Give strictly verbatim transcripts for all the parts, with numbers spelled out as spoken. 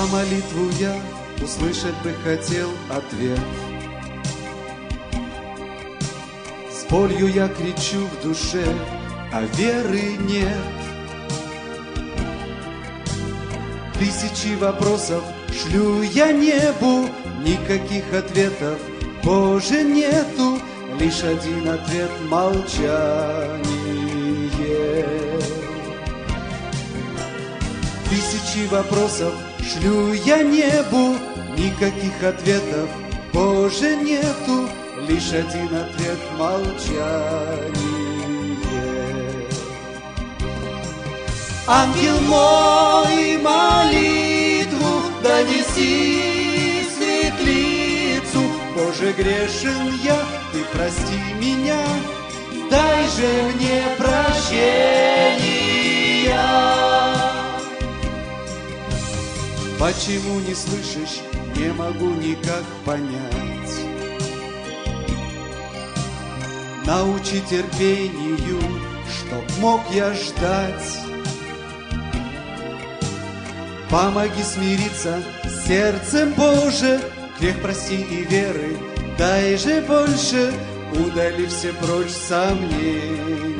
молитву я услышать бы хотел ответ. С болью я кричу в душе, а веры нет. Тысячи вопросов шлю я небу, никаких ответов, Боже, нету. Лишь один ответ — молчание. Тысячи вопросов шлю я небу, никаких ответов, Боже, нету. Лишь один ответ — молчание. Ангел мой, молитву донеси в светлицу. Боже, грешен я, Ты прости меня, дай же мне прощения. Почему не слышишь, не могу никак понять. Научи терпению, чтоб мог я ждать. Помоги смириться с сердцем, Боже, грех прости и веры дай же больше, удали все прочь сомнения.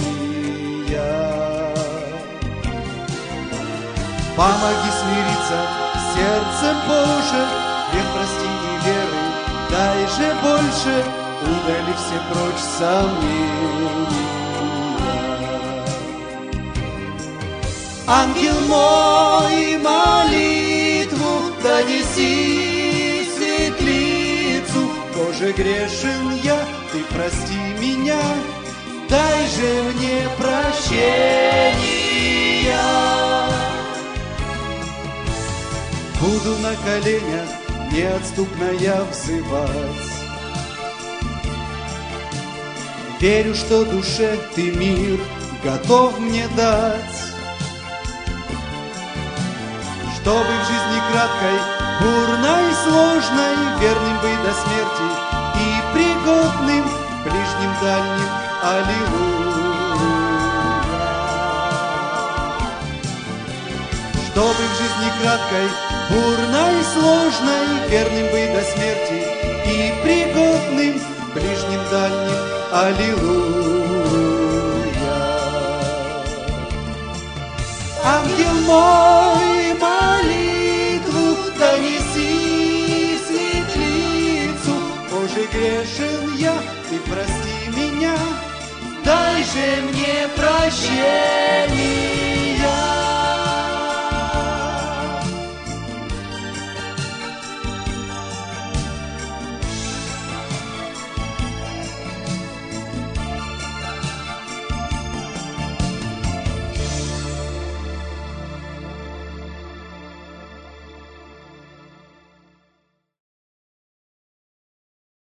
Помоги смириться с сердцем, Боже, грех прости и веры дай же больше, удали все прочь сомнения. Ангел мой, молитву донеси в светлицу. Боже, грешен я, Ты прости меня, дай же мне прощения. Буду на коленях неотступно я взывать. Верю, что душе Ты мир готов мне дать. Чтобы в жизни краткой, бурной и сложной, верным быть до смерти и пригодным ближним дальним. Аллилуйя. Чтобы в жизни краткой, бурной и сложной, верным быть до смерти и пригодным ближним дальним. Аллилуйя. Ангел мой,